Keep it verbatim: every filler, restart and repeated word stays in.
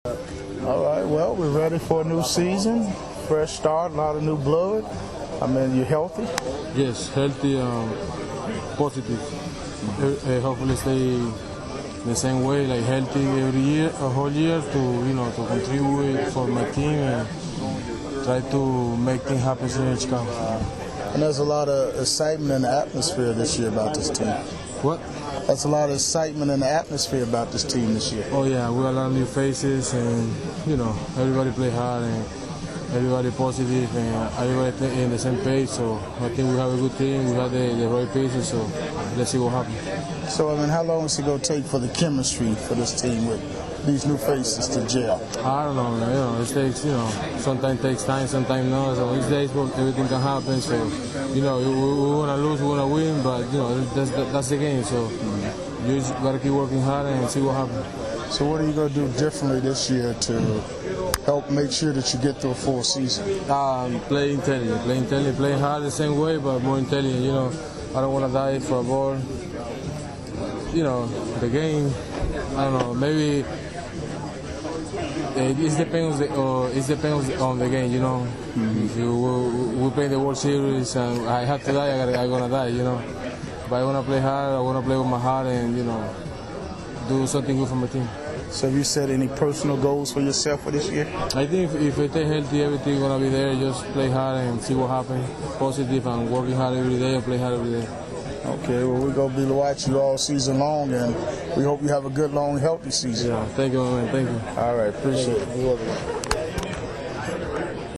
All right, well, we're ready for a new season, fresh start, a lot of new blood. I mean, you're healthy? Yes, healthy and positive. Uh, hopefully stay the same way, like healthy every year, a whole year to, you know, to contribute for my team and try to make things happen in Chicago. And there's a lot of excitement in the atmosphere this year about this team. What? There's a lot of excitement in the atmosphere about this team this year. Oh yeah, we have a lot of new faces, and you know, everybody play hard and everybody positive, and everybody play in the same page. So I think we have a good team. We have the, the right pieces. So let's see what happens. So I mean, how long is it going to take for the chemistry for this team with these new faces to gel? I don't know. You know, it takes, you know, sometimes takes time, sometimes no. So each day everything can happen. So you know, we, we want to lose, we want to win, but you know, that's that's the game. So you just got to keep working hard and see what happens. So what are you going to do differently this year to help make sure that you get through a full season? Um, play intelligent, play intelligent, play hard the same way, but more intelligent. You know, I don't want to die for a ball. You know, the game. I don't know. Maybe it depends. The, uh, it depends on the game. You know, mm-hmm. If you we play the World Series and I have to die, I gotta, I'm gonna die. You know, but I wanna play hard. I wanna play with my heart and you know, do something good for my team. So have you set any personal goals for yourself for this year? I think if, if I stay healthy, everything's going to be there. Just play hard and see what happens. Positive and working hard every day and play hard every day. Okay, well, we're going to be watching you all season long, and we hope you have a good, long, healthy season. Yeah, thank you, man. Thank you. All right, appreciate it.